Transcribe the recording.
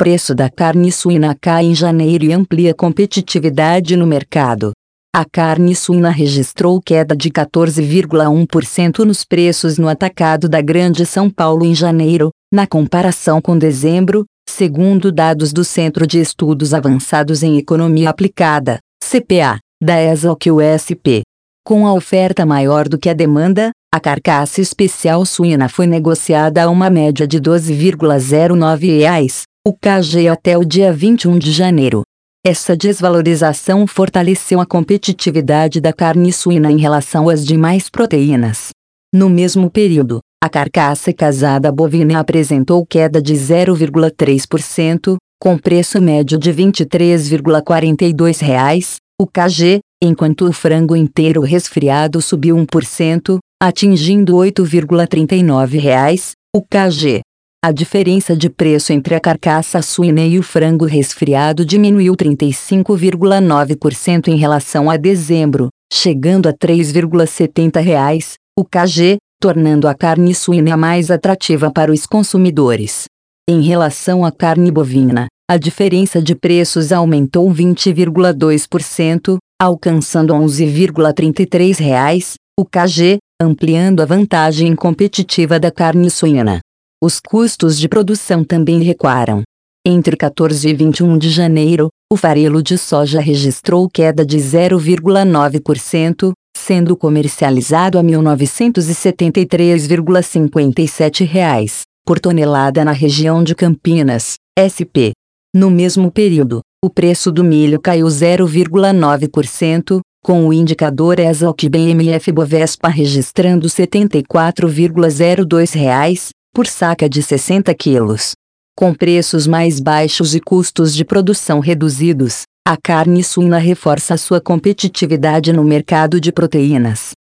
Preço da carne suína cai em janeiro e amplia competitividade no mercado. A carne suína registrou queda de 14,1% nos preços no atacado da Grande São Paulo em janeiro, na comparação com dezembro, segundo dados do Centro de Estudos Avançados em Economia Aplicada, CPA, da ESOC-USP. Com a oferta maior do que a demanda, a carcaça especial suína foi negociada a uma média de R$ 12,09, o KG até o dia 21 de janeiro. Essa desvalorização fortaleceu a competitividade da carne suína em relação às demais proteínas. No mesmo período, a carcaça casada bovina apresentou queda de 0,3%, com preço médio de R$ 23,42, o KG, enquanto o frango inteiro resfriado subiu 1%, atingindo R$ 8,39, o KG. A diferença de preço entre a carcaça suína e o frango resfriado diminuiu 35,9% em relação a dezembro, chegando a R$ 3,70, o KG, tornando a carne suína mais atrativa para os consumidores. Em relação à carne bovina, a diferença de preços aumentou 20,2%, alcançando R$ 11,33, o KG, ampliando a vantagem competitiva da carne suína. Os custos de produção também recuaram. Entre 14 e 21 de janeiro, o farelo de soja registrou queda de 0,9%, sendo comercializado a R$ 1.973,57 por tonelada na região de Campinas, SP. No mesmo período, o preço do milho caiu 0,9%, com o indicador ESOC-BMF-Bovespa registrando R$ 74,02 por saca de 60 quilos. Com preços mais baixos e custos de produção reduzidos, a carne suína reforça sua competitividade no mercado de proteínas.